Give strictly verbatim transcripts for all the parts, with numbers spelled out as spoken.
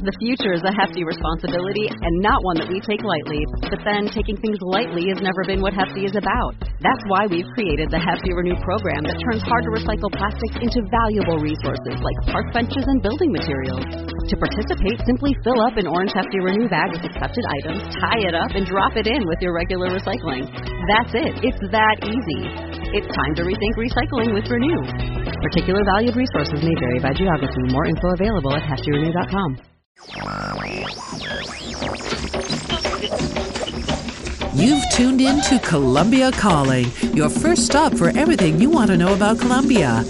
The future is a hefty responsibility and not one that we take lightly. But then, taking things lightly has never been what Hefty is about. That's why we've created the Hefty Renew program that turns hard-to-recycle plastics into valuable resources like park benches and building materials. To participate, simply fill up an orange Hefty Renew bag with accepted items, tie it up, and drop it in with your regular recycling. That's it. It's that easy. It's time to rethink recycling with Renew. Particular valued resources may vary by geography. More info available at hefty renew dot com. You've tuned in to Columbia Calling, your first stop for everything you want to know about Colombia.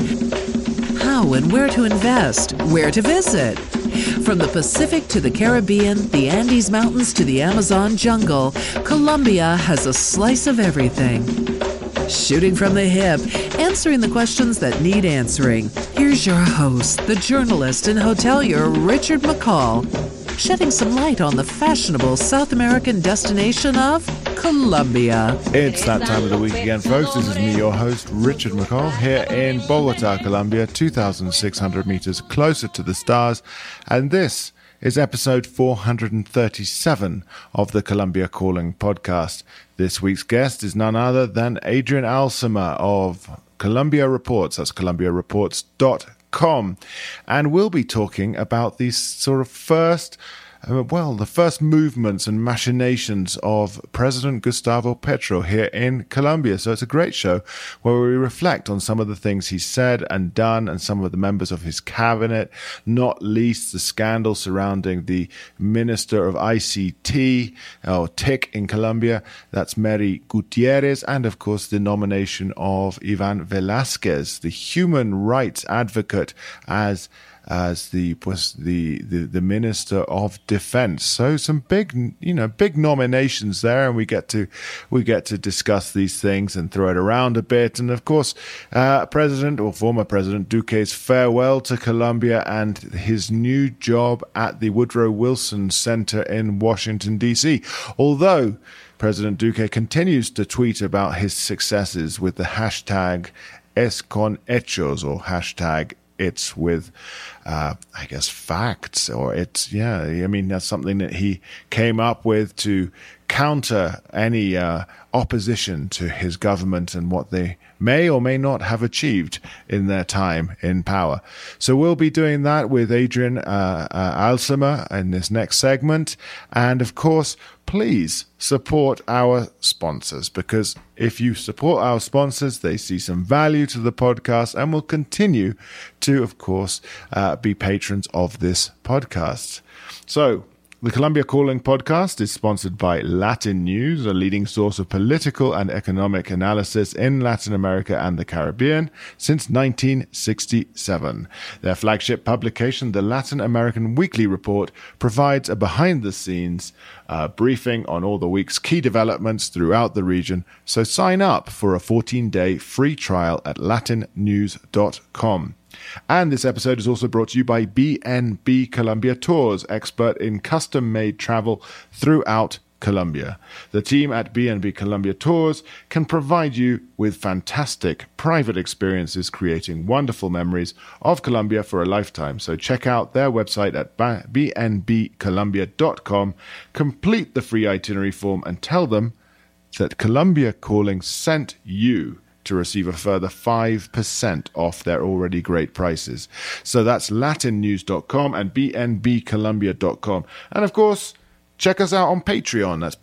How and where to invest, where to visit. From the Pacific to the Caribbean, the Andes Mountains to the Amazon jungle, Colombia has a slice of everything. Shooting from the hip, answering the questions that need answering. Here's your host, the journalist and hotelier Richard McCall, shedding some light on the fashionable South American destination of Colombia. It's that time of the week again, folks. This is me, your host, Richard McCall, here in Bogota, Colombia, two thousand six hundred meters closer to the stars. And this is episode four hundred thirty-seven of the Columbia Calling podcast. This week's guest is none other than Adrian Alsema of Columbia Reports. That's columbia reports dot com. And we'll be talking about these sort of first Uh, well, the first movements and machinations of President Gustavo Petro here in Colombia. So it's a great show where we reflect on some of the things he's said and done and some of the members of his cabinet, not least the scandal surrounding the Minister of I C T, or T I C in Colombia. That's Mary Gutierrez. And, of course, the nomination of Ivan Velázquez, the human rights advocate, as as the was the, the the Minister of Defense. So some big you know big nominations there, and we get to we get to discuss these things and throw it around a bit. And of course, uh, President or former President Duque's farewell to Colombia and his new job at the Woodrow Wilson Center in Washington D C. Although President Duque continues to tweet about his successes with the hashtag Es con hechos, or hashtag It's with, uh, I guess, facts, or it's, yeah, I mean, that's something that he came up with to counter any uh, opposition to his government and what they may or may not have achieved in their time in power. So we'll be doing that with Adrian uh, uh, Alsema in this next segment. And of course, please support our sponsors, because if you support our sponsors, they see some value to the podcast and will continue to, of course, uh, be patrons of this podcast. So, the Columbia Calling podcast is sponsored by Latin News, a leading source of political and economic analysis in Latin America and the Caribbean since nineteen sixty-seven. Their flagship publication, the Latin American Weekly Report, provides a behind-the-scenes uh, briefing on all the week's key developments throughout the region. So sign up for a fourteen-day free trial at latin news dot com. And this episode is also brought to you by B and B Colombia Tours, expert in custom-made travel throughout Colombia. The team at B and B Colombia Tours can provide you with fantastic private experiences, creating wonderful memories of Colombia for a lifetime. So check out their website at b and b colombia dot com, complete the free itinerary form, and tell them that Columbia Calling sent you to receive a further five percent off their already great prices. So that's latin news dot com and b n b colombia dot com. And of course, check us out on Patreon. That's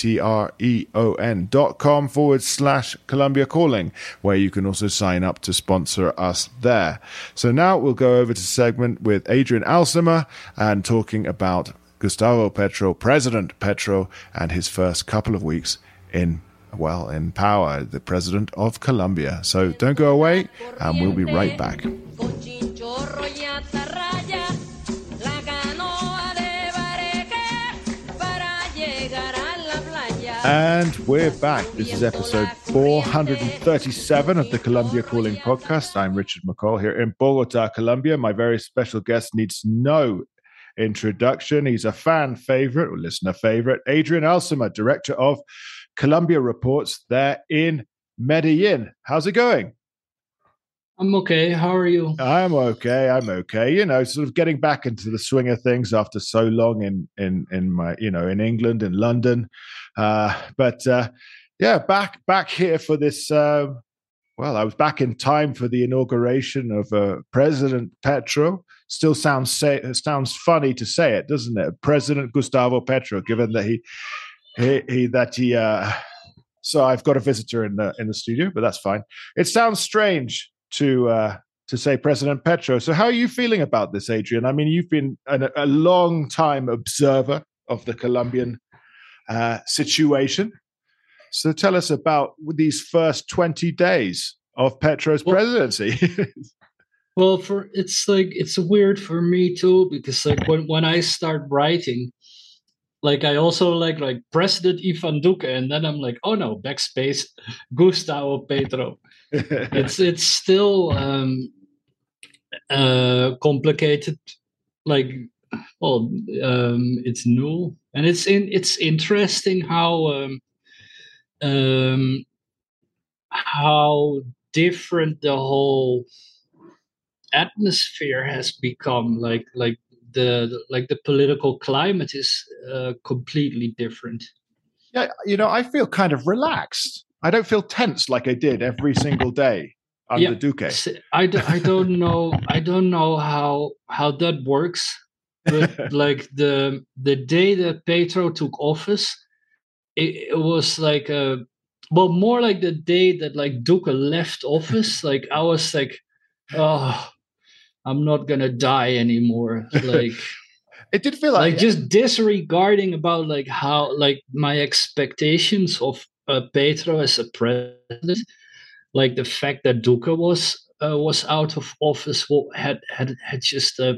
P-A-T-R-E-O-N dot com forward slash Columbia Calling, where you can also sign up to sponsor us there. So now we'll go over to segment with Adrian Alsema and talking about Gustavo Petro, President Petro, and his first couple of weeks in well, in power, the president of Colombia. So don't go away, and we'll be right back. And we're back. This is episode four hundred thirty-seven of the Columbia Calling podcast. I'm Richard McCall here in Bogota, Colombia. My very special guest needs no introduction. He's a fan favorite, or listener favorite, Adrian Alsema, director of Columbia Reports there in Medellin. How's it going? I'm okay. How are you? I'm okay. I'm okay. You know, sort of getting back into the swing of things after so long in in in my you know in England, in London, uh, but uh, yeah, back back here for this. Uh, well, I was back in time for the inauguration of uh, President Petro. Still sounds say, sounds funny to say it, doesn't it? President Gustavo Petro, given that he he, he that he. Uh, so I've got a visitor in the in the studio, but that's fine. It sounds strange to uh, to say President Petro. So how are you feeling about this, Adrian? I mean, you've been an, a long time observer of the Colombian uh, situation. So tell us about these first twenty days of Petro's well, presidency. well, for it's like it's weird for me too, because like when, when I start writing, like I also like like President Ivan Duque, and then I'm like, oh no, backspace, Gustavo Petro. it's it's still um, uh, complicated. Like, well, um, it's new, and it's in it's interesting how um, um, how different the whole atmosphere has become. Like like. The like the political climate is uh, completely different. Yeah, you know, I feel kind of relaxed. I don't feel tense like I did every single day under yeah, Duque. I, do, I don't know. I don't know how how that works. But like the the day that Petro took office, it, it was like a well, more like the day that like Duque left office. Like I was like, oh. I'm not gonna die anymore. Like it did feel like, like just disregarding about like how like my expectations of uh, Petro as a president, like the fact that Duque was uh, was out of office had had had just a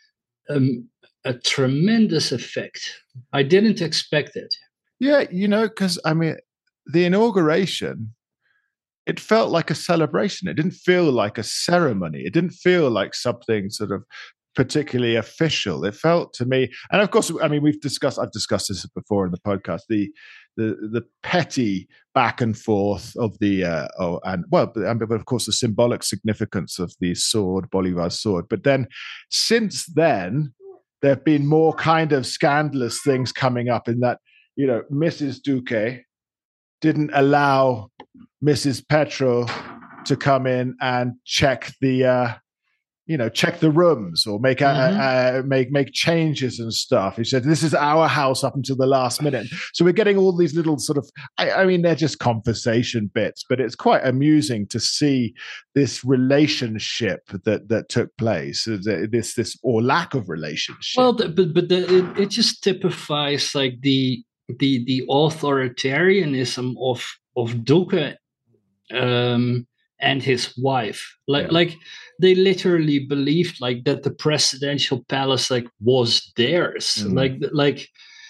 um, a tremendous effect. I didn't expect it. Yeah, you know, because I mean, the inauguration. It felt like a celebration. It didn't feel like a ceremony. It didn't feel like something sort of particularly official. It felt to me, and of course, I mean, we've discussed. I've discussed this before in the podcast. The the the petty back and forth of the uh, oh, and well, but, but of course, the symbolic significance of the sword, Bolivar's sword. But then, since then, there have been more kind of scandalous things coming up. In that, you know, Missus Duque didn't allow Missus Petro to come in and check the, uh, you know, check the rooms or make mm-hmm. uh, uh, make make changes and stuff. He said, "This is our house up until the last minute." So we're getting all these little sort of, I, I mean, they're just conversation bits, but it's quite amusing to see this relationship that that took place. This this or lack of relationship. Well, the, but but the, it, it just typifies like the the the authoritarianism of of Duque um, and his wife. Like yeah. like they literally believed like that the presidential palace like was theirs. Mm. Like like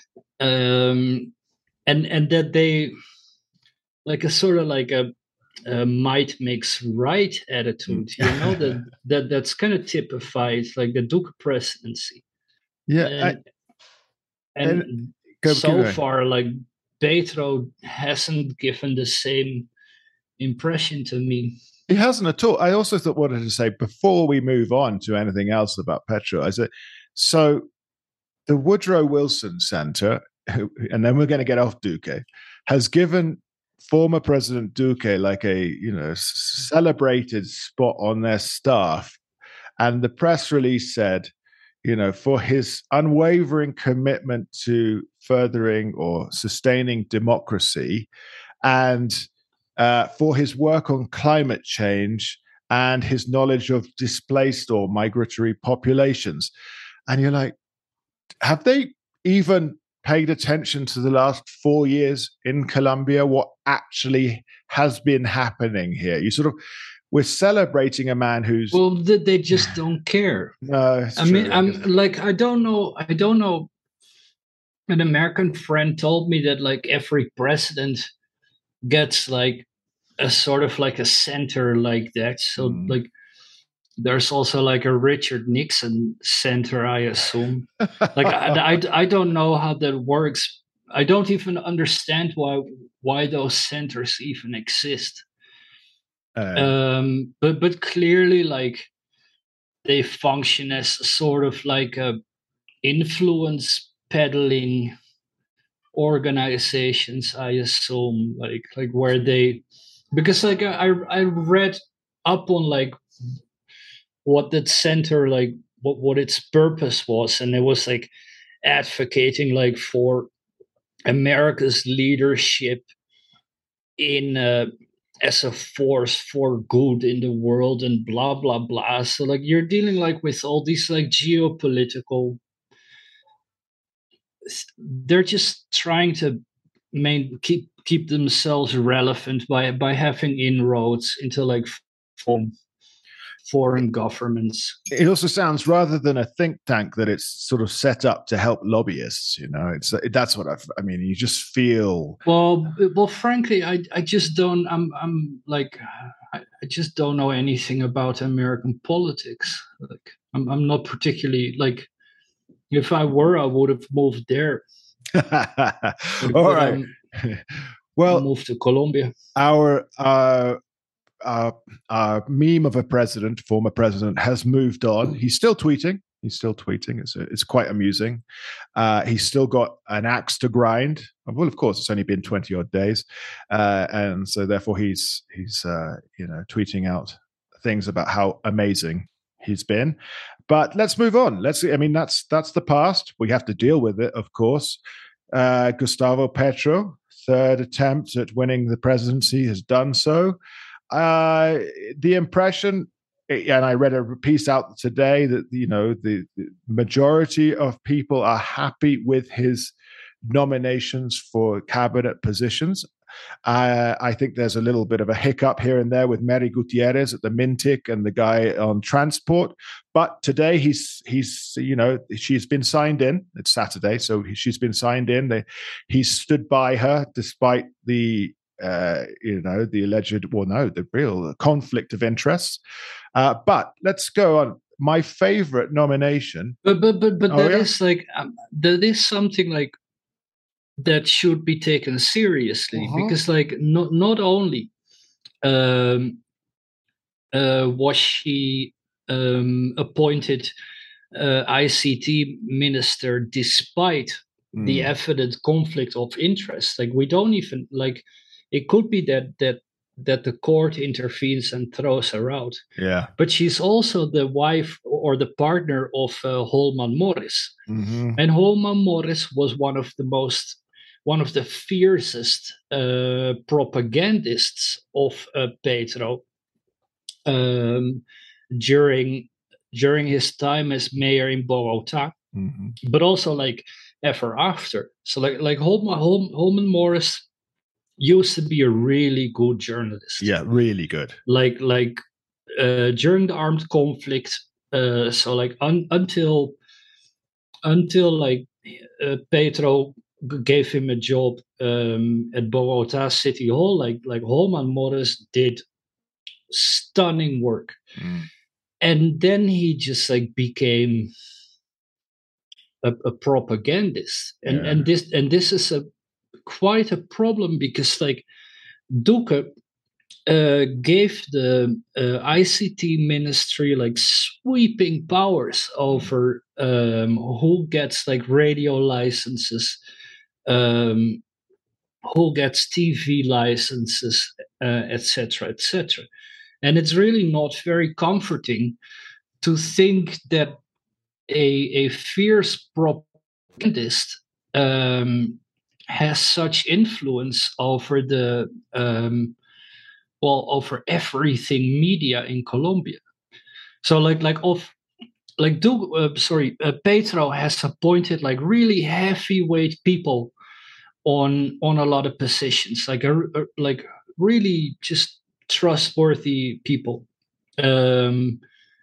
um, and and that they like a sort of like a, a might makes right attitude. You know that that that's kind of typified like the Duque presidency. Yeah. And, I, and, and Go, so far, like Petro hasn't given the same impression to me. He hasn't at all. I also thought wanted to say before we move on to anything else about Petro, I said, so the Woodrow Wilson Center, and then we're going to get off Duque, has given former President Duque like a you know celebrated spot on their staff, and the press release said, you know, for his unwavering commitment to furthering or sustaining democracy, and uh, for his work on climate change and his knowledge of displaced or migratory populations. And you're like, have they even paid attention to the last four years in Colombia, what actually has been happening here? You sort of, we're celebrating a man who's well, they just don't care. No, I mean, I'm like, I don't know, I don't know. An American friend told me that like every president gets like a sort of like a center like that. So mm. like, there's also like a Richard Nixon center, I assume. Like, I, I, I don't know how that works. I don't even understand why why those centers even exist. Uh, um, but but clearly, like they function as sort of like a influence peddling organizations, I assume, like like where they, because like I I read up on like what that center, like what what its purpose was, and it was like advocating like for America's leadership in uh, as a force for good in the world and blah blah blah. So like you're dealing like with all these like geopolitical, they're just trying to main keep keep themselves relevant by by having inroads into like foreign foreign governments. It also sounds, rather than a think tank, that it's sort of set up to help lobbyists. You know, it's that's what I've, I mean. You just feel well, well. Frankly, I I just don't. I'm I'm like I, I just don't know anything about American politics. Like I'm I'm not particularly like. If I were, I would have moved there. All but, right. Um, well, I moved to Colombia. Our uh, uh, uh, meme of a president, former president, has moved on. He's still tweeting. He's still tweeting. It's it's quite amusing. Uh, he's still got an axe to grind. Well, of course, it's only been twenty odd days, uh, and so therefore he's he's uh, you know tweeting out things about how amazing he's been. But let's move on. Let's see. I mean, that's that's the past. We have to deal with it, of course. Uh, Gustavo Petro, third attempt at winning the presidency, has done so. Uh, the impression, and I read a piece out today that you know the, the majority of people are happy with his nominations for cabinet positions. Uh, I think there's a little bit of a hiccup here and there with Mary Gutierrez at the Mintic and the guy on transport. But today he's he's you know she's been signed in. It's Saturday, so she's been signed in. They, he stood by her despite the uh, you know the alleged, well, no, the real conflict of interests. Uh, but let's go on. My favorite nomination, but but but but oh, that yeah? is like um, that is something like. That should be taken seriously, uh-huh. because like not not only um, uh, was she um, appointed uh, I C T minister despite mm. the evident conflict of interest, like we don't even like it could be that that that the court intervenes and throws her out. Yeah, but she's also the wife or the partner of uh, Holman Morris, mm-hmm. and Holman Morris was one of the most one of the fiercest uh, propagandists of uh, Petro um, during during his time as mayor in Bogota, mm-hmm. but also like ever after. So like like Holman, Holman, Holman Morris used to be a really good journalist. Yeah, really good. Like like uh, during the armed conflict. Uh, so like un- until until like uh, Petro gave him a job um, at Bogota City Hall, like like Holman Morris did stunning work, mm. and then he just like became a, a propagandist, and yeah. and this and this is a quite a problem because like Duque uh, gave the uh, I C T ministry like sweeping powers over um, who gets like radio licenses. Um, who gets T V licenses, uh, et cetera, et cetera. And it's really not very comforting to think that a, a fierce propagandist um, has such influence over the um, well over everything media in Colombia. So like like of like do uh, sorry uh, Petro has appointed like really heavyweight people on on a lot of positions, like a, a like really just trustworthy people. Um,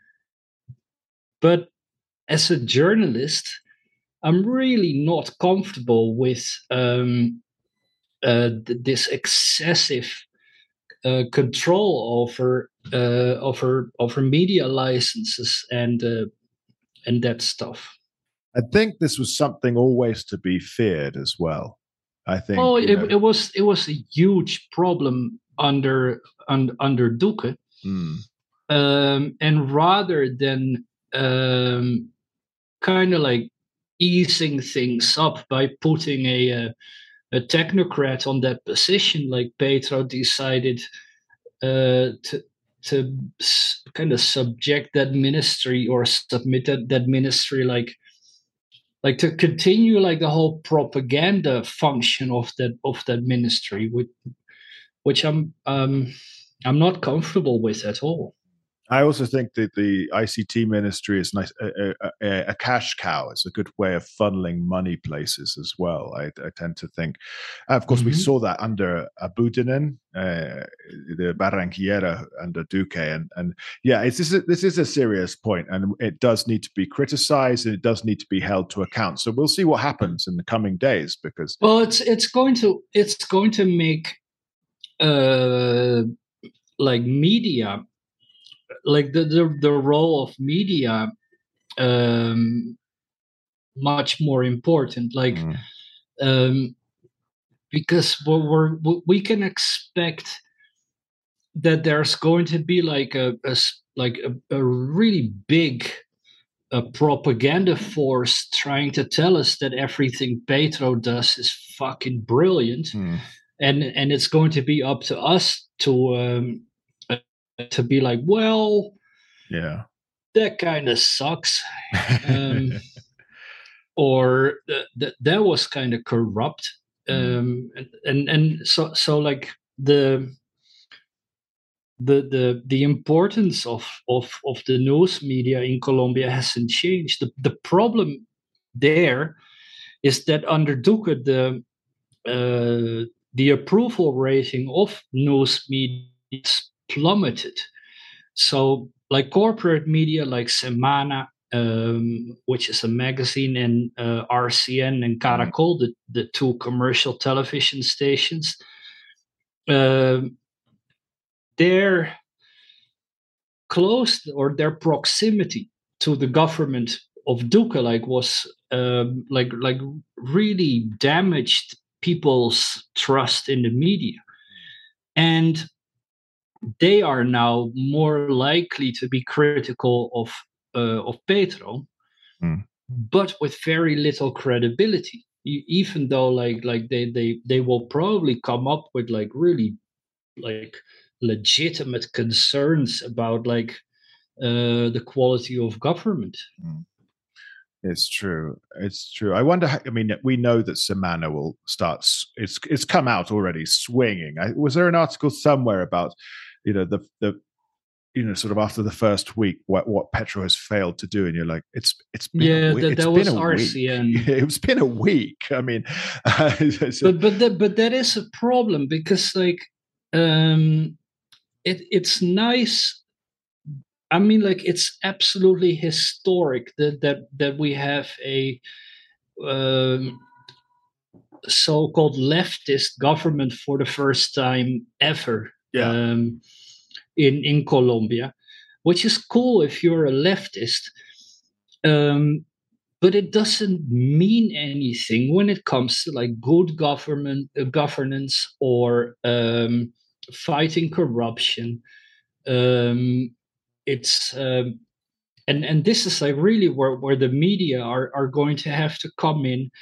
but as a journalist, I'm really not comfortable with um, uh, th- this excessive uh, control over uh, over over media licenses and uh, and that stuff. I think this was something always to be feared as well. I think. Oh, it, it was it was a huge problem under un, under Duque, mm. um, and rather than um, kind of like easing things up by putting a, a a technocrat on that position, like Petro decided uh, to to s- kind of subject that ministry or submit that, that ministry like like to continue like the whole propaganda function of that of that ministry, which which I'm um I'm not comfortable with at all. I also think that the I C T ministry is nice, a, a, a cash cow. It's a good way of funneling money places as well. I, I tend to think. Uh, of course, mm-hmm. we saw that under Abudinen, uh, the Barranquillera under Duque, and and yeah, it's this is, this is a serious point, and it does need to be criticized, and it does need to be held to account. So we'll see what happens in the coming days, because well, it's it's going to it's going to make uh like media. Like the, the the role of media um much more important, like mm. um because we're, we're we can expect that there's going to be like a, a like a, a really big a propaganda force trying to tell us that everything Petro does is fucking brilliant, mm. and and it's going to be up to us to um to be like, well, yeah, that kind of sucks, um, or th- th- that was kind of corrupt, um, mm. and, and and so so like the the the the importance of of of the news media in Colombia hasn't changed. The the problem there is that under Duque, the uh, the approval rating of news media plummeted. So, like corporate media like Semana, um, which is a magazine, and uh, R C N and Caracol, the, the two commercial television stations, uh, their close or their proximity to the government of Duque like was um, like like really damaged people's trust in the media, and they are now more likely to be critical of uh, of Petro, mm. but with very little credibility. Even though, like, like they they they will probably come up with like really like legitimate concerns about like uh, the quality of government. Mm. It's true. It's true. I wonder. How, I mean, we know that Semana will start. It's it's come out already swinging. I, was there an article somewhere about, you know, the the, you know, sort of after the first week, what what Petro has failed to do, and you're like, it's it's been yeah, a week. that, It's that been was a R C N. week. It's been a week. I mean, so, but but that, but that is a problem because like, um, it it's nice. I mean, like, it's absolutely historic that that that we have a um, so-called leftist government for the first time ever yeah. um, in in Colombia, which is cool if you're a leftist, um, but it doesn't mean anything when it comes to like good government uh, governance or um, fighting corruption. Um, it's um, and and this is like really where, where the media are are going to have to come in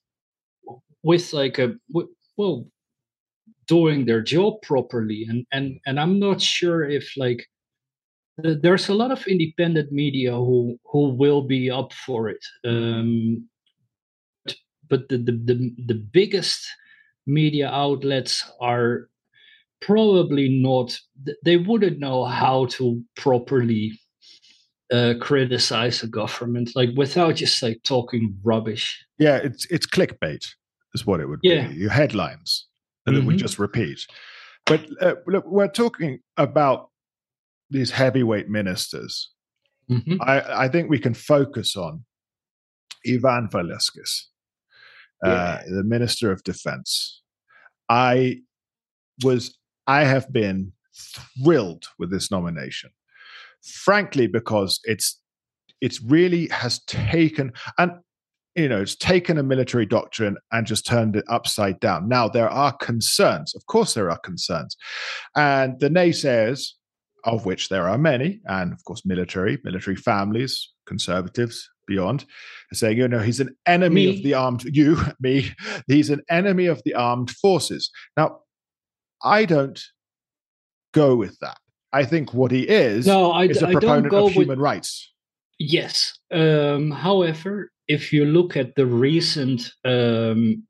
with like a well doing their job properly, and and and I'm not sure if like there's a lot of independent media who who will be up for it, um, but the the the, the biggest media outlets are probably not. They wouldn't know how to properly Uh, criticize a government like without just like talking rubbish. Yeah, it's it's clickbait is what it would yeah. be. Your headlines that mm-hmm. we just repeat. But uh, look, we're talking about these heavyweight ministers. Mm-hmm. I, I think we can focus on Ivan Velasquez, uh, yeah. the Minister of Defense. I was I have been thrilled with this nomination. Frankly, because it's it's really has taken, and you know, it's taken a military doctrine and just turned it upside down. Now, there are concerns. Of course, there are concerns. And the naysayers, of which there are many, and of course, military, military families, conservatives, beyond, are saying, you know, he's an enemy Me. of the armed, you, me, he's an enemy of the armed forces. Now, I don't go with that. I think what he is No, I, is a I don't proponent go of human with, rights. Yes. Um, however, if you look at the recent um,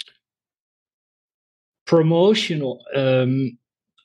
promotional, um,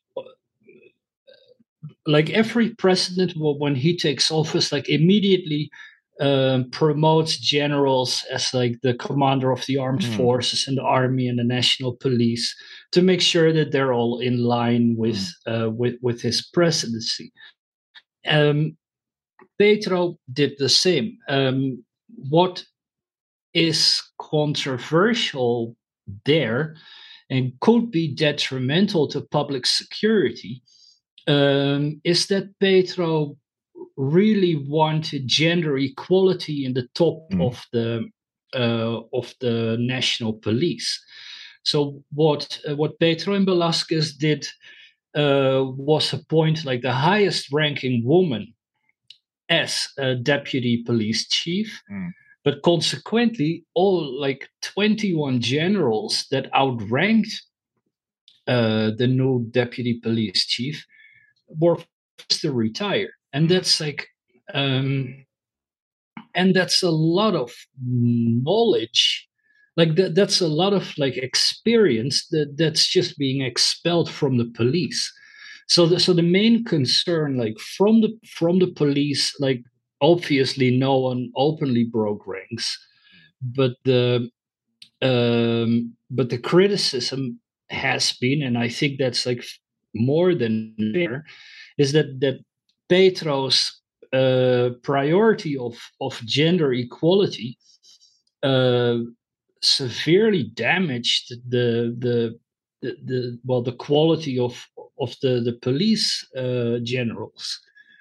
like every president, well, when he takes office, like immediately um, promotes generals as like the commander of the armed Mm. forces and the army and the national police to make sure that they're all in line with mm. uh, with with his presidency. Um, Petro did the same. Um, what is controversial there and could be detrimental to public security um, is that Petro really wanted gender equality in the top mm. of the uh, of the national police. So what uh, what Petro and Velasquez did uh, was appoint like the highest ranking woman as a deputy police chief. Mm. But consequently, all like twenty-one generals that outranked uh, the new deputy police chief were forced to retire. And that's like, um, and that's a lot of knowledge. Like that, that's a lot of like experience that that's just being expelled from the police. So, the, so the main concern, like from the from the police, like obviously no one openly broke ranks, but the um, but the criticism has been, and I think that's like more than fair, is that that Petro's uh, priority of of gender equality uh, severely damaged the the the, the well the quality of of the the police uh, generals.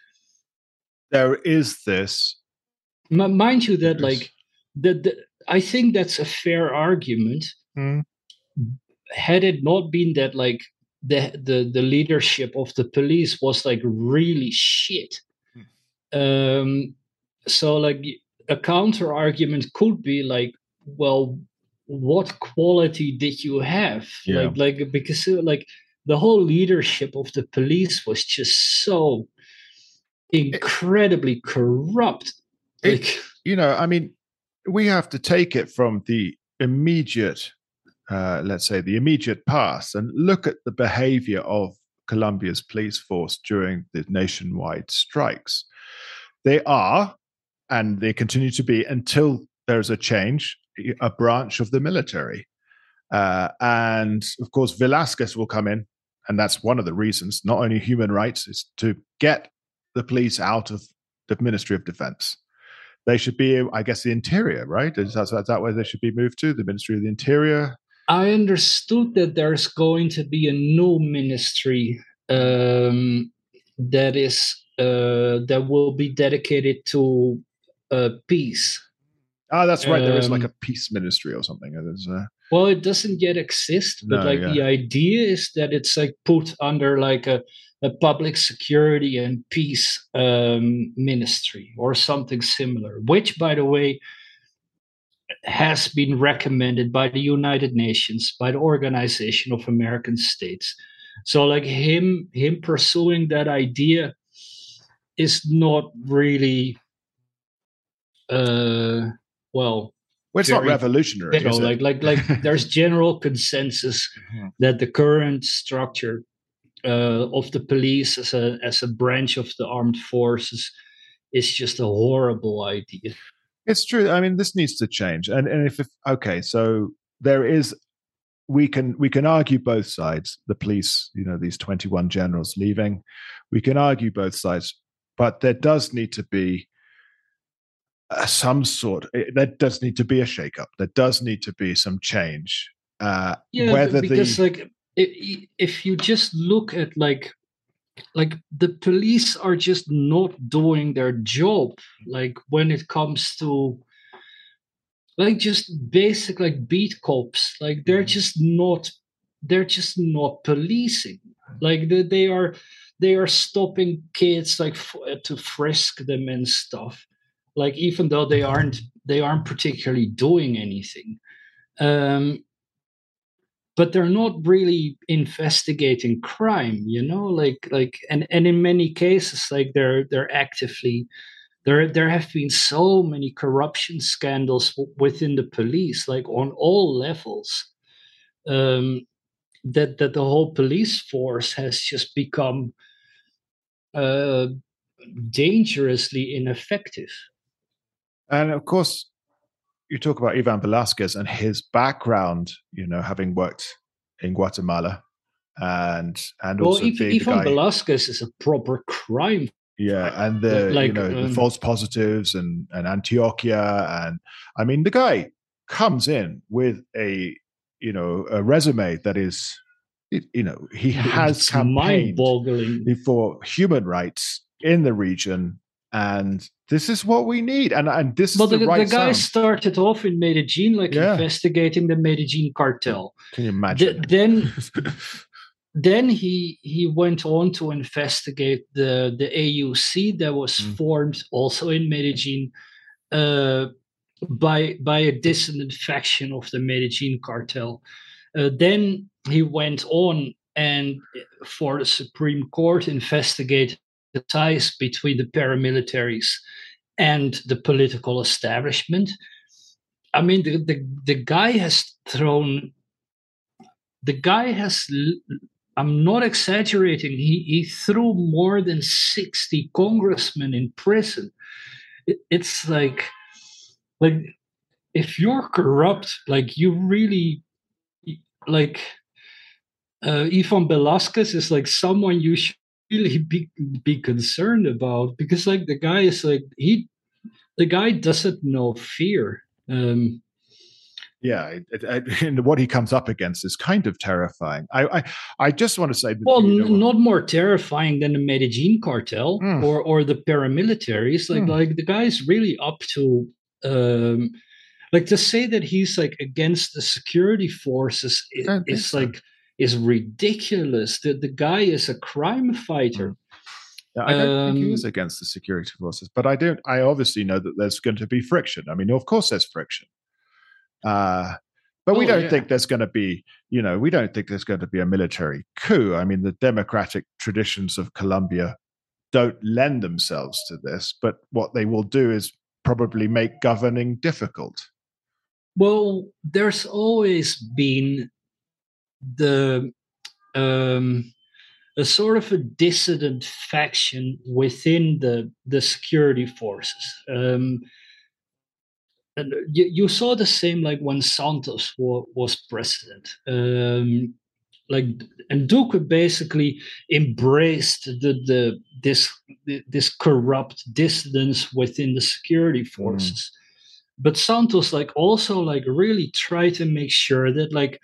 There is this, M- mind you, that like the, the I think that's a fair argument. Mm. Had it not been that like the the the leadership of the police was like really shit. Mm. Um, so like a counter argument could be like, well, what quality did you have? Yeah. Like like because like the whole leadership of the police was just so incredibly corrupt. It, like you know, I mean, we have to take it from the immediate, uh, let's say, the immediate past, and look at the behavior of Colombia's police force during the nationwide strikes. They are, and they continue to be, until there's a change, a branch of the military. Uh, and of course, Velasquez will come in, and that's one of the reasons, not only human rights, is to get the police out of the Ministry of Defense. They should be, I guess, the Interior, right? Is that, is that where they should be moved to, the Ministry of the Interior? I understood that there's going to be a new ministry um, that is uh, that will be dedicated to uh, peace. Oh, that's right. Um, there is like a Um, peace ministry or something. There's, uh, Well, it doesn't yet exist, but No, like yeah. the idea is that it's like put under like a, a public security and peace um, ministry or something similar, which, by the way, has been recommended by the United Nations, by the Organization of American States. So like him him pursuing that idea is not really uh well well, it's not very- revolutionary, you know, is it? like like like there's general consensus Mhm. that the current structure uh, of the police as a as a branch of the armed forces is just a horrible idea. It's true. I mean, this needs to change. And and if, if okay, so there is, we can we can argue both sides. The police, you know, these twenty-one generals leaving, we can argue both sides, but there does need to be uh, some sort. There does need to be a shakeup. There does need to be some change. Uh, Yeah, whether because the like i- if you just look at like like the police are just not doing their job, like when it comes to like just basic like beat cops. Like they're just not they're just not policing. Like they, they are they are stopping kids like f- to frisk them and stuff. Like even though they aren't they aren't particularly doing anything. Um, but they're not really investigating crime, you know, like like and and in many cases like they're they're actively there there have been so many corruption scandals w- within the police, like on all levels, um, that that the whole police force has just become uh, dangerously ineffective. And of course, you talk about Ivan Velasquez and his background, you know, having worked in Guatemala and and Well, also if, being the Ivan guy, Velasquez is a proper crime yeah, fighter. and the you Like, know the um, false positives and and Antioquia, and I mean the guy comes in with a you know a resume that is you know he has it's campaigned mind-boggling. for human rights in the region, and this is what we need, and and this Well, is the, the, right the guy sound. started off in Medellin, like Yeah. investigating the Medellin cartel. Can you imagine? Th- then then he he went on to investigate the the A U C that was Mm. formed also in Medellin uh, by by a dissident faction of the Medellin cartel. Uh, then he went on and for the Supreme Court investigated the ties between the paramilitaries and the political establishment. I mean, the the, the guy has thrown. The guy has. I'm not exaggerating. He he threw more than sixty congressmen in prison. It, it's like, like if you're corrupt, like you really, like uh, Ivan Velasquez is like someone you should really be be concerned about, because like the guy is like he the guy doesn't know fear. Um, yeah, it, it, and what he comes up against is kind of terrifying. I, I, I just want to say, that, well, you know, n- not more terrifying than the Medellin cartel mm, or or the paramilitaries. Like mm. like the guy's really up to. Um, like to say that he's like against the security forces is, is so. like is ridiculous. That the guy is a crime fighter. Mm. Yeah, I don't um, think he is against the security forces, but I don't. I obviously know that there's going to be friction. I mean, of course, there's friction. Uh, but we oh, don't yeah. think there's going to be, you know, we don't think there's going to be a military coup. I mean, the democratic traditions of Colombia don't lend themselves to this, but what they will do is probably make governing difficult. Well, there's always been the um, a sort of a dissident faction within the the security forces. Um, and you, you saw the same like when Santos wa- was president. Um, like and Duque basically embraced the the this this corrupt dissidence within the security forces. Mm. But Santos like also like really tried to make sure that like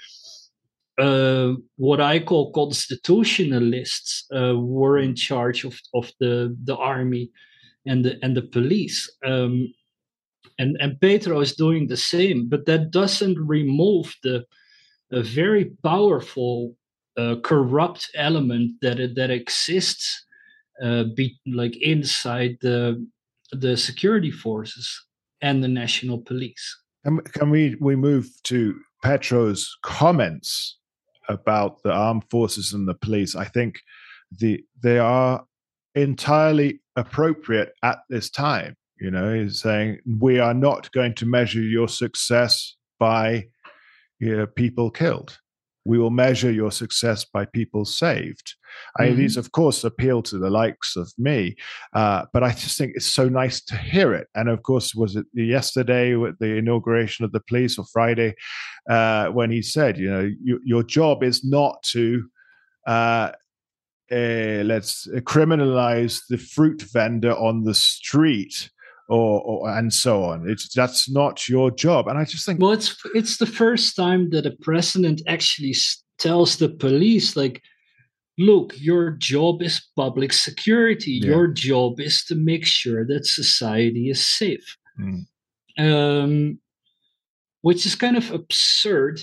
uh, what I call constitutionalists uh, were in charge of, of the, the army and the and the police. Um, and and Petro is doing the same, but that doesn't remove the a very powerful uh, corrupt element that that exists uh, be, like inside the the security forces and the national police. And can we we move to Petro's comments about the armed forces and the police? I think the they are entirely appropriate at this time. You know, he's saying we are not going to measure your success by you know, people killed. We will measure your success by people saved. Mm-hmm. I, these, of course, appeal to the likes of me, uh, but I just think it's so nice to hear it. And of course, was it yesterday with the inauguration of the police, or Friday, uh, when he said, you know, you, your job is not to uh, uh, let's criminalize the fruit vendor on the street. Or, or and so on. It's that's not your job, and I just think. Well, it's it's the first time that a president actually tells the police, like, "Look, your job is public security. Yeah. Your job is to make sure that society is safe." Mm. Um, which is kind of absurd.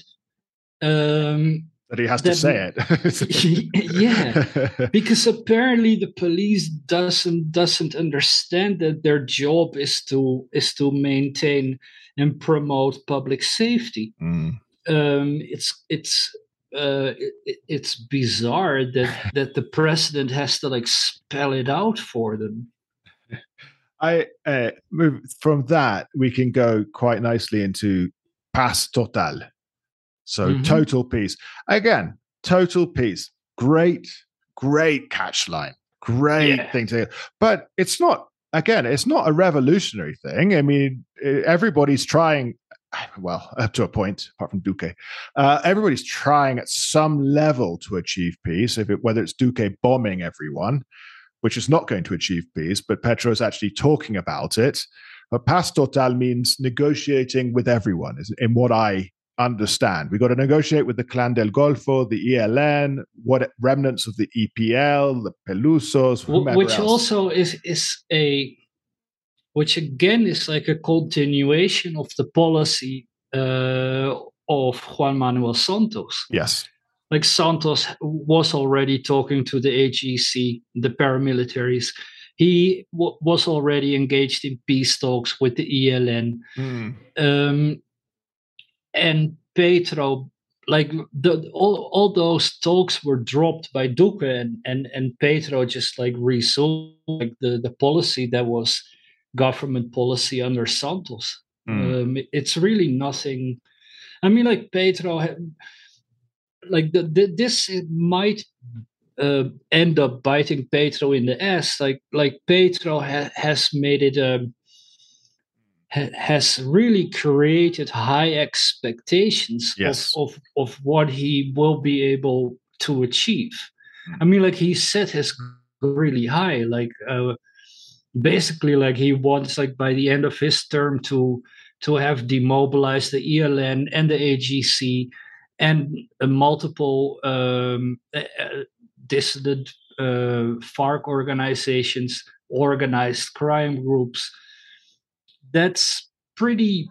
Um, that he has that, to say it. Yeah, because apparently the police doesn't doesn't understand that their job is to is to maintain and promote public safety. Mm. Um, it's it's uh, it, it's bizarre that that the president has to like spell it out for them. I uh, move from that. We can go quite nicely into paz total. So mm-hmm. total peace. Again, total peace. Great, great catch line. Great yeah. thing to. But it's not. Again, it's not a revolutionary thing. I mean, everybody's trying. Well, up to a point, apart from Duque, uh, everybody's trying at some level to achieve peace. If it, whether it's Duque bombing everyone, which is not going to achieve peace, but Petro is actually talking about it. But paz total means negotiating with everyone. Is in what I understand. We got to negotiate with the Clan del Golfo, the E L N, what remnants of the E P L, the Pelusos, whomever which else. also is is a. Which again is like a continuation of the policy uh, of Juan Manuel Santos. Yes. Like Santos was already talking to the A G C, the paramilitaries. He w- was already engaged in peace talks with the E L N. Mm. Um, and Petro, like the, all, all those talks were dropped by Duque, and, and, and Petro just like resumed like the, the policy that was government policy under Santos. Mm. Um, it's really nothing. I mean, like Petro, had, like the, the, this might uh, end up biting Petro in the ass. Like like Petro ha- has made it. Um, ha- has really created high expectations yes. of, of of what he will be able to achieve. Mm. I mean, like he set his really high. Like. Uh, Basically, like he wants, like by the end of his term, to to have demobilized the E L N and the A G C and uh, multiple um, uh, dissident uh, FARC organizations, organized crime groups. That's pretty.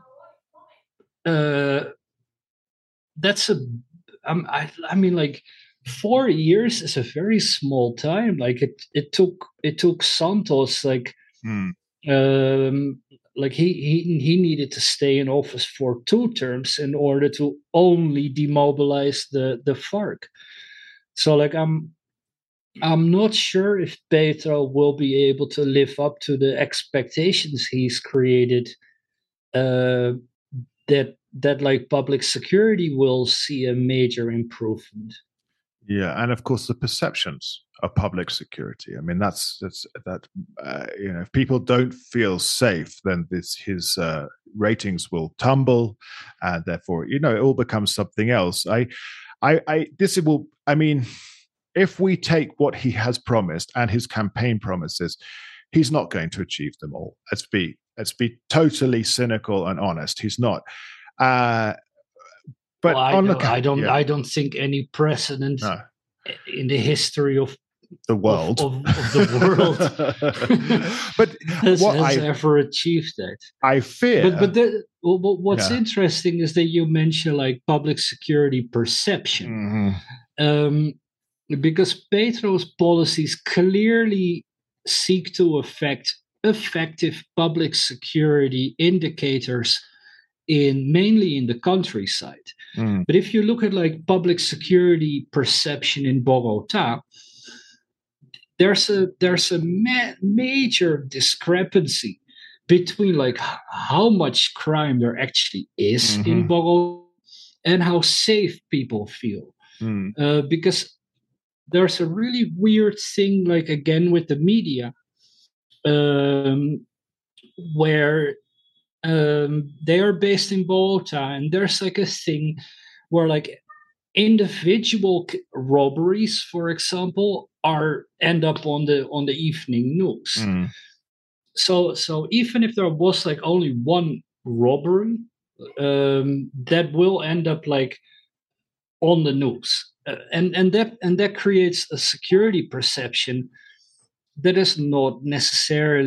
Uh, that's a. Um, I, I mean, like. Four years is a very small time. Like it, it took it took Santos like, mm. um, like he, he he needed to stay in office for two terms in order to only demobilize the the FARC. So like I'm I'm not sure if Petro will be able to live up to the expectations he's created. Uh, that that like public security will see a major improvement. Yeah, and of course the perceptions of public security. I mean, that's that's that. Uh, you know, if people don't feel safe, then this his uh, ratings will tumble, and therefore, you know, it all becomes something else. I, I, I. This will. I mean, if we take what he has promised and his campaign promises, he's not going to achieve them all. Let's be let's be totally cynical and honest. He's not. Uh, But well, I, on don't, the, I don't. yeah. I don't think any precedent no. in the history of the world of, of, of the world, but has, what has I, ever achieved that. I fear. But but the, well, what's yeah. interesting is that you mention like public security perception, mm-hmm. um, because Petro's policies clearly seek to affect effective public security indicators in mainly in the countryside. Mm. But if you look at like public security perception in Bogota, there's a there's a ma- major discrepancy between like h- how much crime there actually is mm-hmm. in Bogota and how safe people feel. Mm. Uh, because there's a really weird thing, like again with the media, um, where Um, they are based in Bogota, and there's like a thing where like individual c- robberies, for example, are end up on the on the evening news. Mm. So so even if there was like only one robbery, um, that will end up like on the news, uh, and and that and that creates a security perception that is not necessarily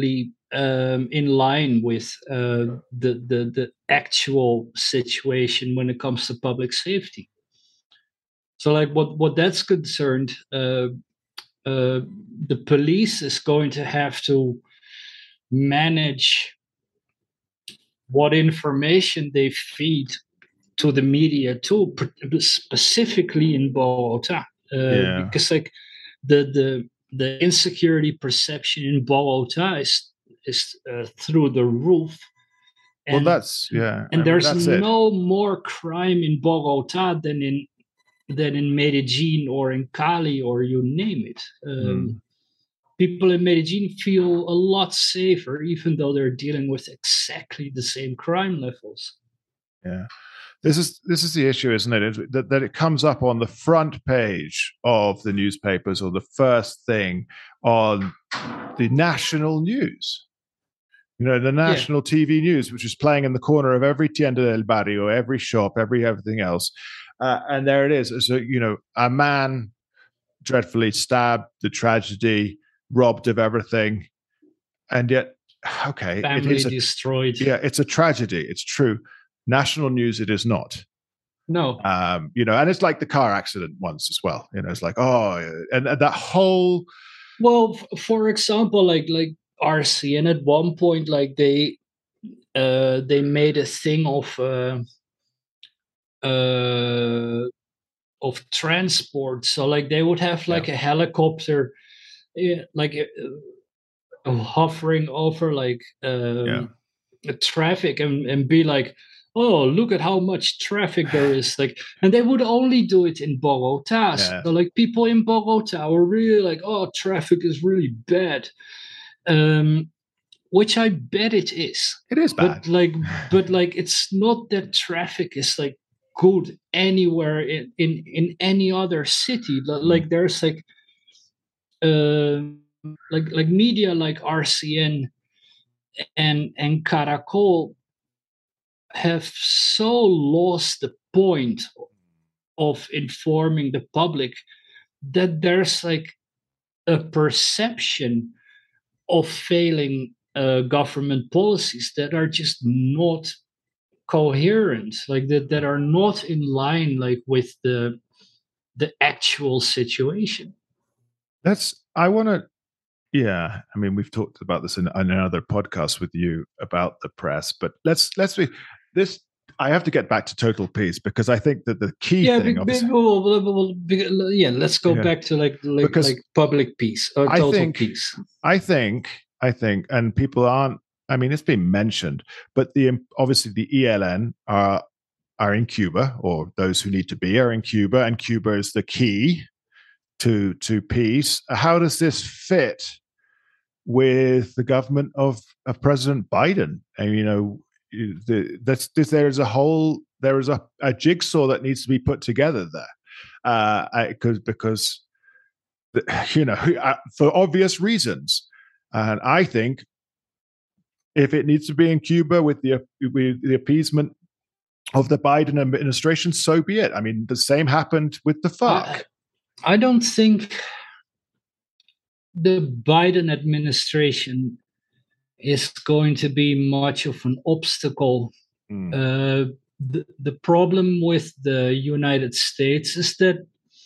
um, in line with uh, the, the the actual situation when it comes to public safety. So, like, what what that's concerned, uh, uh, the police is going to have to manage what information they feed to the media too, specifically in Bogota, uh, Yeah. because like the the the insecurity perception in Bogota is is uh, through the roof. Well, that's yeah, and I mean, there's that's it. no more crime in Bogota than in than in Medellin or in Cali or you name it. Um, Mm. People in Medellin feel a lot safer, even though they're dealing with exactly the same crime levels. Yeah. This is this is the issue, isn't it? That, that it comes up on the front page of the newspapers or the first thing on the national news. You know, the national yeah. T V news, which is playing in the corner of every tienda del barrio, every shop, every everything else. Uh, and there it is. So, you know, a man dreadfully stabbed, the tragedy, robbed of everything. And yet, okay. Family it is a, destroyed. Yeah, it's a tragedy. It's true. National news, it is not. No. Um, you know, and it's like the car accident once as well. You know, it's like, oh, and, and that whole. Well, f- for example, like like R C N at one point, like they uh, they made a thing of uh, uh, of transport. So like they would have like yeah. a helicopter, yeah, like uh, hovering over like um, yeah. traffic and, and be like, oh, look at how much traffic there is. Like, and they would only do it in Bogota. Yeah. So like people in Bogota were really like, oh, traffic is really bad. Um, which I bet it is. It is bad. But like, but like, it's not that traffic is like good anywhere in, in, in any other city. Like mm. there's like, uh, like, like media like R C N and, and Caracol have so lost the point of informing the public that there's like a perception of failing uh, government policies that are just not coherent, like that that are not in line like with the the actual situation. That's I want to yeah I mean we've talked about this in, in another podcast with you about the press, but let's let's be this I have to get back to total peace because I think that the key yeah, thing big, big, well, well, big, yeah let's go yeah. back to like like, like public peace or total I think, peace. I think I think and people aren't I mean it's been mentioned, but the obviously the E L N are are in Cuba, or those who need to be are in Cuba, and Cuba is the key to to peace. How does this fit with the government of, of President Biden? And you know, the, that's this, there is a whole there is a, a jigsaw that needs to be put together there, uh, because because you know for obvious reasons, and I think if it needs to be in Cuba with the with the appeasement of the Biden administration, so be it. I mean, the same happened with the FARC. I, I don't think the Biden administration is going to be much of an obstacle. Mm. Uh, the, the problem with the United States is that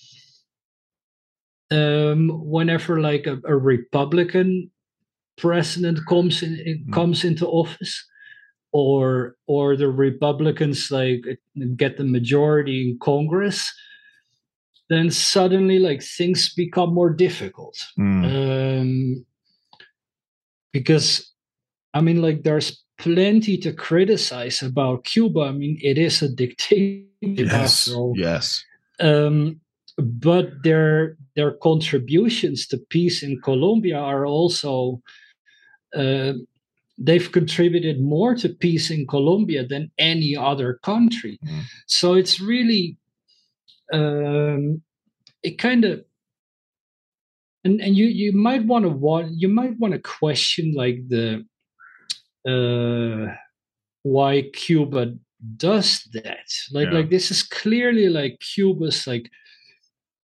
um, whenever like a, a Republican president comes in, mm. comes into office, or or the Republicans like get the majority in Congress, then suddenly like things become more difficult. Mm. Um, because I mean, like there's plenty to criticize about Cuba. I mean, it is a dictatorship yes, after all. Yes. Um, but their their contributions to peace in Colombia are also uh, they've contributed more to peace in Colombia than any other country. Mm. So it's really um, it kind of and and you you might want to want you might want to question like the uh, why Cuba does that. Like yeah. like this is clearly like Cuba's like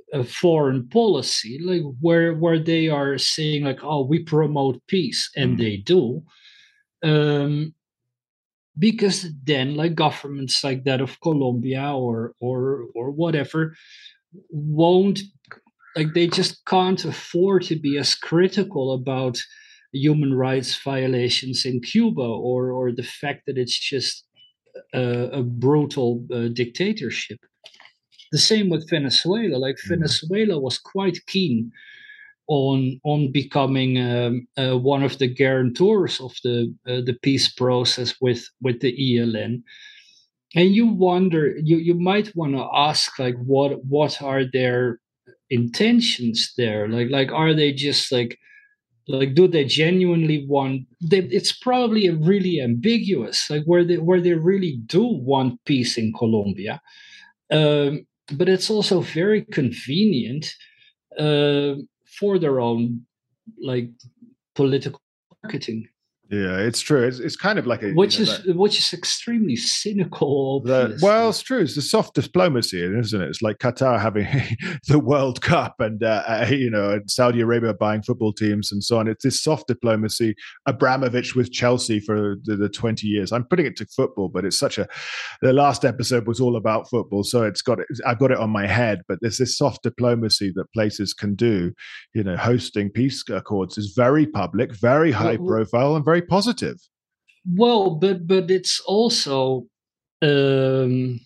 a foreign policy, like where where they are saying like, oh, we promote peace, and mm. they do, um, because then like governments like that of Colombia or or or whatever won't, like, they just can't afford to be as critical about human rights violations in Cuba, or or the fact that it's just a, a brutal uh, dictatorship. The same with Venezuela. Like mm. Venezuela was quite keen on on becoming um, uh, one of the guarantors of the uh, the peace process with with the E L N. And you wonder, you you might want to ask, like, what what are their intentions there? Like like are they just like like do they genuinely want? They, it's probably a really ambiguous, like where they where they really do want peace in Colombia. Um, but it's also very convenient uh, for their own like political marketing. Yeah, it's true. It's, it's kind of like a which you know, is that, which is extremely cynical. That, well, it's true. It's the soft diplomacy, isn't it? It's like Qatar having the World Cup, and uh, uh, you know, and Saudi Arabia buying football teams and so on. It's this soft diplomacy. Abramovich with Chelsea for the, the twenty years. I'm putting it to football, but it's such a. The last episode was all about football, so it's got it. I've got it on my head. But there's this soft diplomacy that places can do. You know, hosting peace accords is very public, very high well, profile, and very positive. Well, but but it's also um,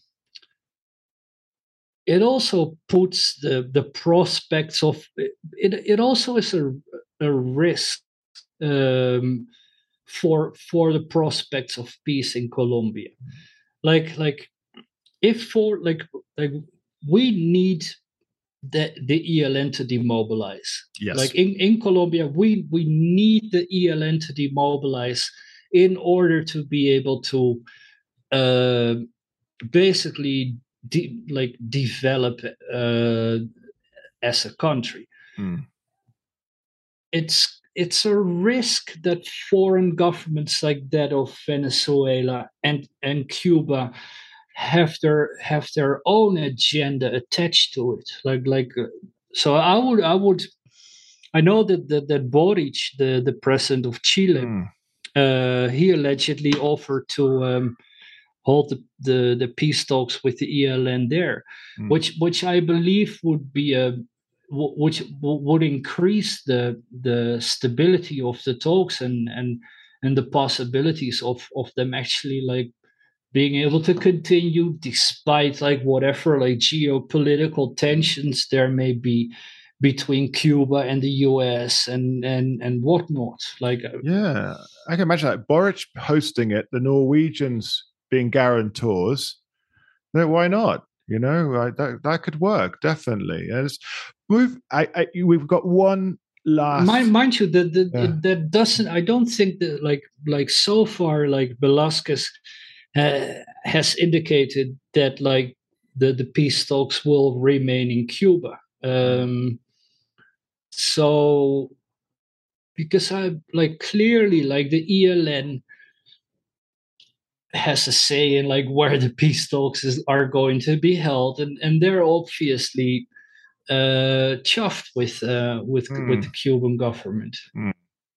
it also puts the the prospects of it. It also is a a risk um, for for the prospects of peace in Colombia. Like like if for like like we need the the E L N to demobilize. Yes. Like in in Colombia, we we need the E L N to demobilize in order to be able to uh, basically de- like develop uh, as a country. Mm. It's it's a risk that foreign governments like that of Venezuela and, and Cuba have their have their own agenda attached to it. Like like uh, so I would I would I know that that, that Boric, the, the president of Chile, mm. Uh, he allegedly offered to um, hold the, the, the peace talks with the E L N there, mm. which which I believe would be a w- which w- would increase the the stability of the talks and and and the possibilities of of them actually like being able to continue despite like whatever like geopolitical tensions there may be between Cuba and the U S and and and whatnot. Like, yeah, I can imagine that Boric hosting it, the Norwegians being guarantors. No, why not? You know, I, that that could work definitely. As move, I, I we've got one last. Mind, mind you, that that, yeah. that doesn't. I don't think that like like so far like Velasquez uh, has indicated that like the the peace talks will remain in Cuba. Um, So, because I like clearly like the E L N has a say in like where the peace talks is, are going to be held, and, and they're obviously uh, chuffed with uh, with mm. with the Cuban government. Mm.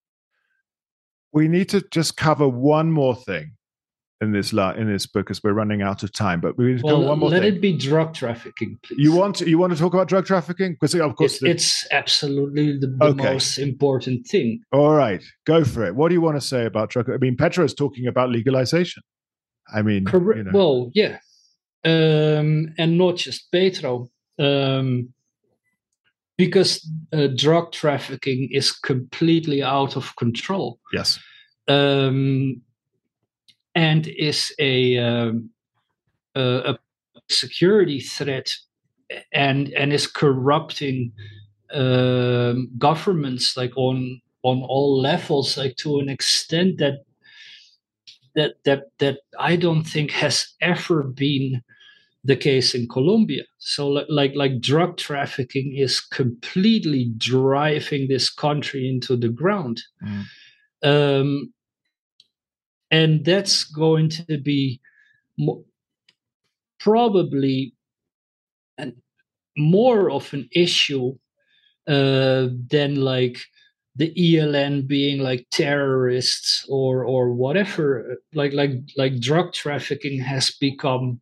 We need to just cover one more thing in this la- in this book as we're running out of time, but we need to well, go one more let thing. it be drug trafficking, please. You want to, you want to talk about drug trafficking? Because of course it's, the... it's absolutely the, the okay. most important thing. All right, go for it. What do you want to say about drug? I mean, Petro is talking about legalization. I mean, Correct. You know. Well, yeah, um, and not just Petro, um, because uh, drug trafficking is completely out of control. Yes. Um, and is a, um, a, a security threat, and and is corrupting um, governments like on on all levels, like to an extent that that that that I don't think has ever been the case in Colombia. So like like, like drug trafficking is completely driving this country into the ground. Mm. Um, And that's going to be mo- probably, and more of an issue uh, than like the E L N being like terrorists or or whatever. Like like like drug trafficking has become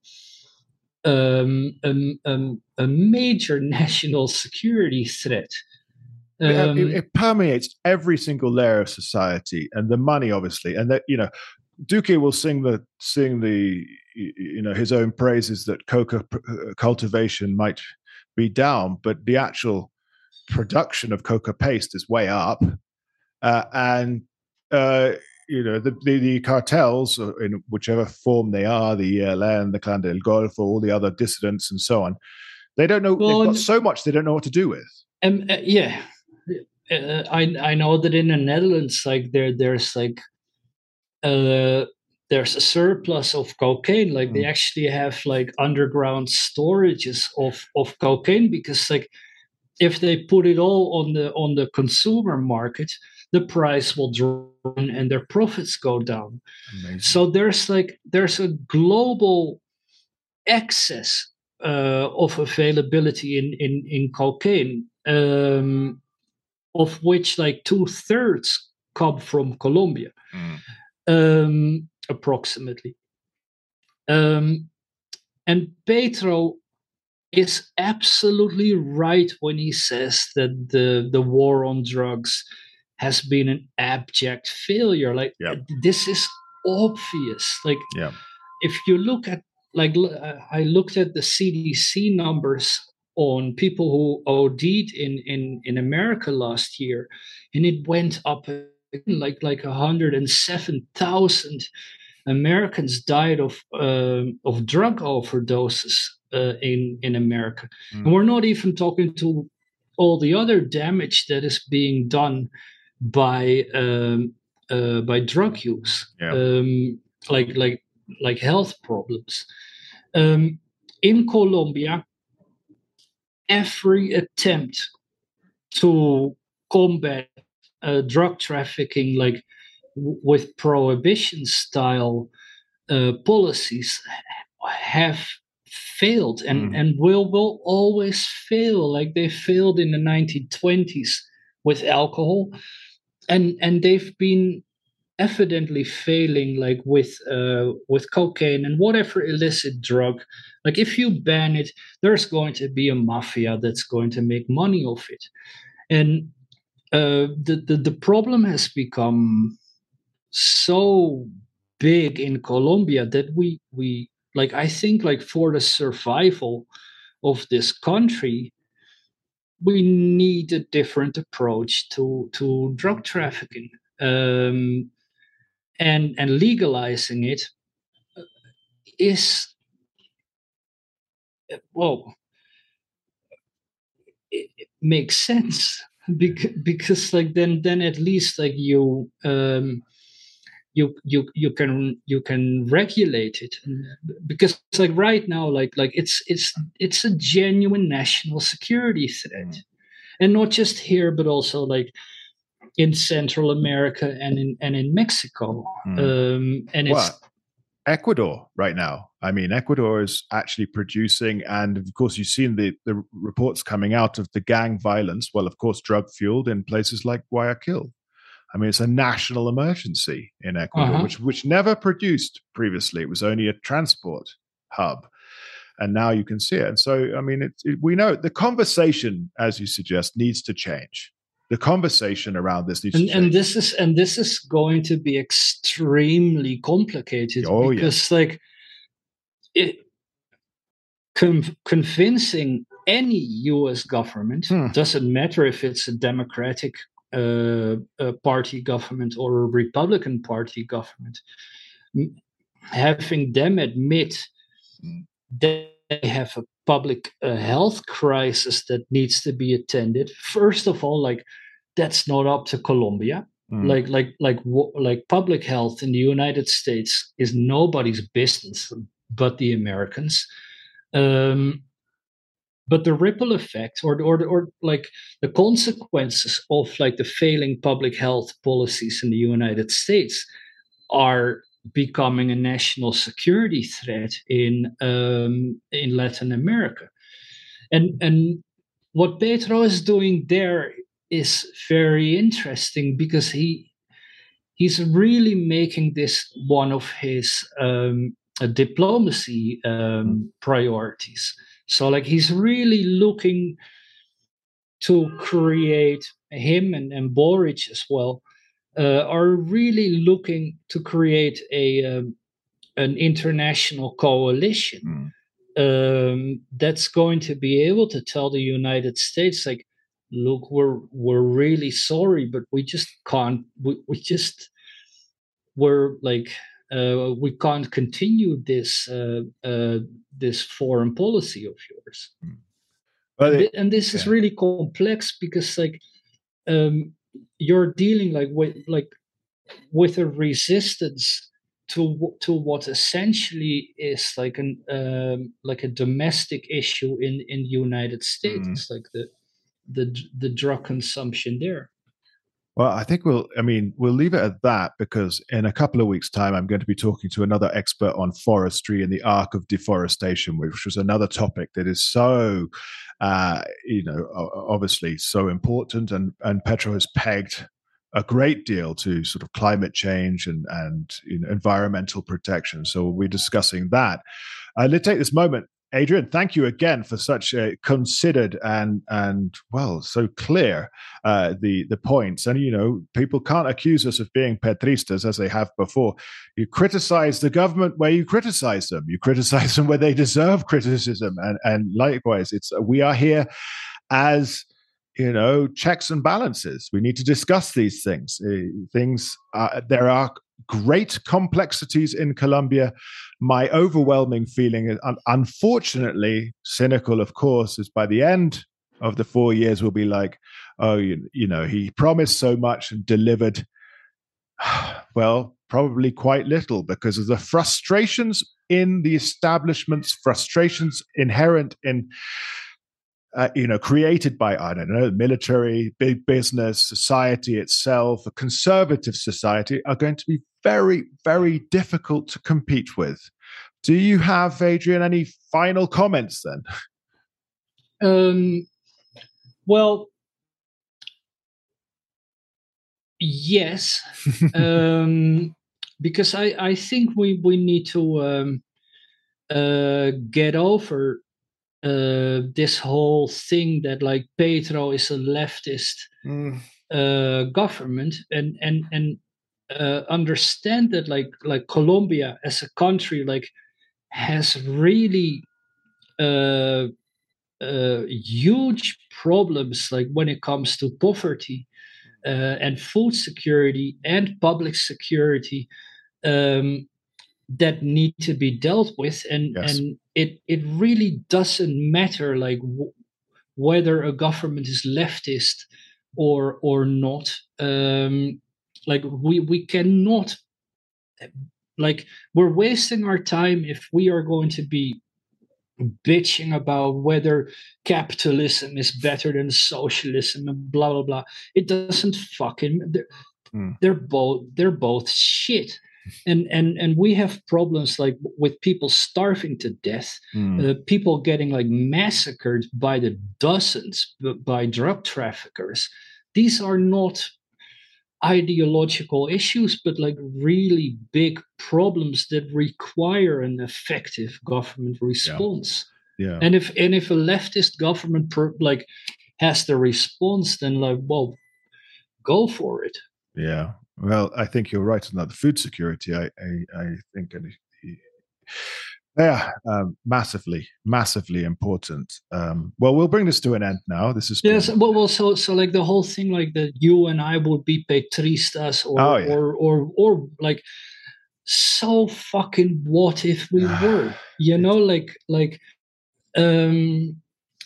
um, a, a, a major national security threat. Um, it, it permeates every single layer of society, and the money, obviously, and that you know, Duque will sing the sing the you know his own praises that coca cultivation might be down, but the actual production of coca paste is way up, uh, and uh, you know the, the the cartels in whichever form they are, the E L N, the Clan del Golfo, all the other dissidents, and so on. They don't know. Well, they've got so much they don't know what to do with. Um, uh, yeah. Uh, I I know that in the Netherlands, like there there's like uh there's a surplus of cocaine. Like mm. they actually have like underground storages of of cocaine, because like if they put it all on the on the consumer market, the price will drop and their profits go down. Amazing. So there's like there's a global excess uh, of availability in in in cocaine. Um, of which like two-thirds come from Colombia, mm. um, approximately. Um, and Petro is absolutely right when he says that the, the war on drugs has been an abject failure. Like, yep. This is obvious. Like, yep. If you look at, like, I looked at the C D C numbers on people who O D'd in, in, in America last year, and it went up like like one hundred seven thousand Americans died of uh, of drug overdoses uh, in in America. Mm. And we're not even talking to all the other damage that is being done by um, uh, by drug use, yeah. um, like like like health problems. Um, in Colombia, every attempt to combat uh, drug trafficking, like w- with prohibition-style uh, policies, have failed and, mm. and will will always fail. Like they failed in the nineteen twenties with alcohol, and and they've been evidently failing like with uh, with cocaine and whatever illicit drug. Like if you ban it, there's going to be a mafia that's going to make money off it. And uh, the, the the problem has become so big in Colombia that we we like I think like for the survival of this country, we need a different approach to to drug trafficking. Um, and and legalizing it is, well, it, it makes sense because, because like then then at least like you um you you you can you can regulate it, because like right now like like it's it's it's a genuine national security threat, mm. and not just here but also like in Central America and in and in Mexico. Mm. Um, and it's what? Ecuador right now. I mean, Ecuador is actually producing, and of course, you've seen the, the reports coming out of the gang violence. Well, of course, drug fueled in places like Guayaquil. I mean, it's a national emergency in Ecuador, uh-huh. which which never produced previously. It was only a transport hub, and now you can see it. And so, I mean, it, it, we know the conversation, as you suggest, needs to change. The conversation around this needs and, to change. And this is and this is going to be extremely complicated oh, because, yeah. like, it, con- convincing any U S government, hmm. doesn't matter if it's a Democratic uh, a party government or a Republican Party government, having them admit hmm. that they have a public uh, health crisis that needs to be attended. First of all, like, that's not up to Colombia. Mm. Like, like, like, like, public health in the United States is nobody's business but the Americans. Um, but the ripple effect, or, or, or like the consequences of like the failing public health policies in the United States, are becoming a national security threat in um, in Latin America. and and what Petro is doing there is very interesting, because he he's really making this one of his um, uh, diplomacy um, priorities. So like he's really looking to create, him and, and Boric as well, uh, are really looking to create a um, an international coalition Mm. um, that's going to be able to tell the United States, like, look, we're we're really sorry, but we just can't. We, we just we're like uh, we can't continue this uh, uh, this foreign policy of yours. Mm. Well, and, it, th- and this yeah. is really complex, because like um, you're dealing like with like with a resistance to to what essentially is like an um, like a domestic issue in in the United States, Mm. like the the the drug consumption there. Well, I think we'll, I mean, we'll leave it at that, because in a couple of weeks' time, I'm going to be talking to another expert on forestry and the arc of deforestation, which was another topic that is so, uh, you know, obviously so important. And, and Petro has pegged a great deal to sort of climate change and, and you know, environmental protection. So we'll be discussing that. Uh, let's take this moment. Adrian, thank you again for such a considered and and well, so clear uh, the the points. And you know, people can't accuse us of being petristas as they have before. You criticize the government where you criticize them. You criticize them where they deserve criticism. And and likewise, it's we are here as you know checks and balances. We need to discuss these things. Uh, things uh, there are great complexities in Colombia. My overwhelming feeling is, unfortunately, cynical, of course, is by the end of the four years, we'll be like, oh, you, you know, he promised so much and delivered, well, probably quite little, because of the frustrations in the establishments, frustrations inherent in, uh, you know, created by, I don't know, military, big business, society itself, a conservative society, are going to be very, very difficult to compete with. Do you have, Adrian, any final comments then? Um, well, yes, um, because I, I think we, we need to um, uh, get over uh, this whole thing that like Petro is a leftist mm. uh, government, and and and uh, understand that like like Colombia as a country like has really uh, uh, huge problems like when it comes to poverty uh, and food security and public security um, that need to be dealt with, and yes. and it it really doesn't matter like w- whether a government is leftist or or not. Um, like we we cannot, like we're wasting our time if we are going to be bitching about whether capitalism is better than socialism and blah blah blah. It doesn't fucking they're, mm. they're both they're both shit. And and and we have problems like with people starving to death, mm. uh, people getting like massacred by the dozens by drug traffickers. These are not ideological issues, but like really big problems that require an effective government response. Yeah. Yeah. And if and if a leftist government per, like has the response, then like, well, go for it. Yeah. Well, I think you're right on that. The food security, I I, I think, yeah, um, massively, massively important. Um, well, we'll bring this to an end now. This is yes. Well, well, so so like the whole thing, like that you and I would be petristas, or oh, yeah. or or or like, so fucking what if we were? You know, like like um.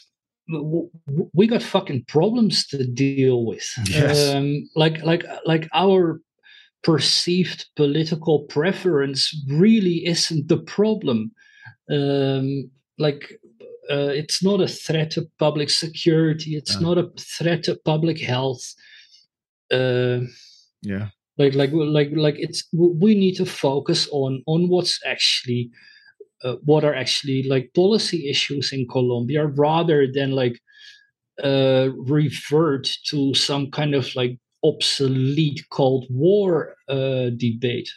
we got fucking problems to deal with. Yes. Um, like like like our perceived political preference really isn't the problem. Um, like uh, it's not a threat to public security. It's uh. not a threat to public health. Uh, yeah. Like like like like it's we need to focus on on what's actually uh, what are actually like policy issues in Colombia, rather than like uh, revert to some kind of like obsolete Cold War uh, debate.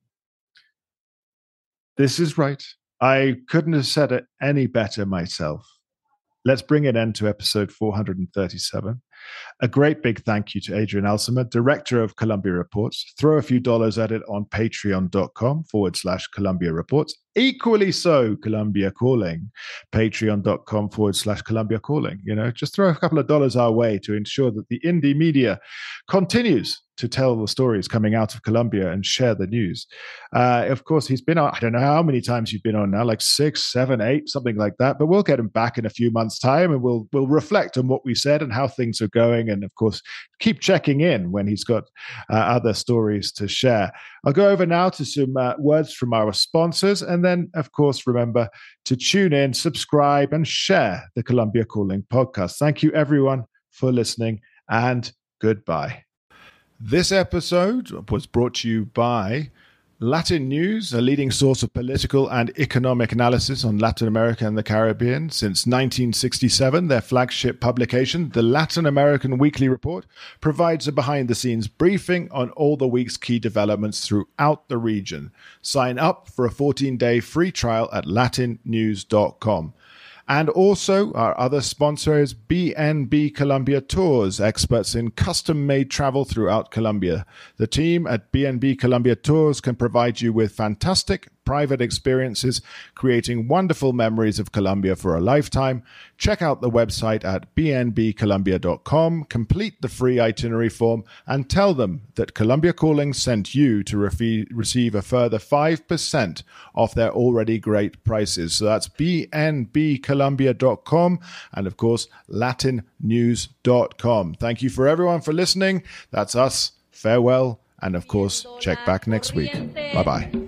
This is right. I couldn't have said it any better myself. Let's bring an end to episode four hundred thirty-seven. A great big thank you to Adrian Elsimer, director of Columbia Reports. Throw a few dollars at it on patreon.com forward slash Columbia Reports. Equally so, Columbia Calling, patreon.com forward slash Columbia Calling. You know, just throw a couple of dollars our way to ensure that the indie media continues to tell the stories coming out of Colombia and share the news. Uh, of course, he's been on, I don't know how many times you've been on now, like six, seven, eight, something like that. But we'll get him back in a few months' time, and we'll we'll reflect on what we said and how things are going. And of course, keep checking in when he's got uh, other stories to share. I'll go over now to some uh, words from our sponsors. And then, of course, remember to tune in, subscribe, and share the Columbia Calling podcast. Thank you, everyone, for listening, and goodbye. This episode was brought to you by Latin News, a leading source of political and economic analysis on Latin America and the Caribbean. Since nineteen sixty-seven, their flagship publication, the Latin American Weekly Report, provides a behind-the-scenes briefing on all the week's key developments throughout the region. Sign up for a fourteen-day free trial at latin news dot com. And also, our other sponsor is B N B Colombia Tours, experts in custom-made travel throughout Colombia. The team at B N B Colombia Tours can provide you with fantastic private experiences, creating wonderful memories of Colombia for a lifetime. Check out the website at b n b colombia dot com, complete the free itinerary form, and tell them that Columbia Calling sent you to re- receive a further five percent off their already great prices. So that's b n b colombia dot com and, of course, latin news dot com. Thank you for everyone for listening. That's us. Farewell. And, of course, check back next week. Bye-bye.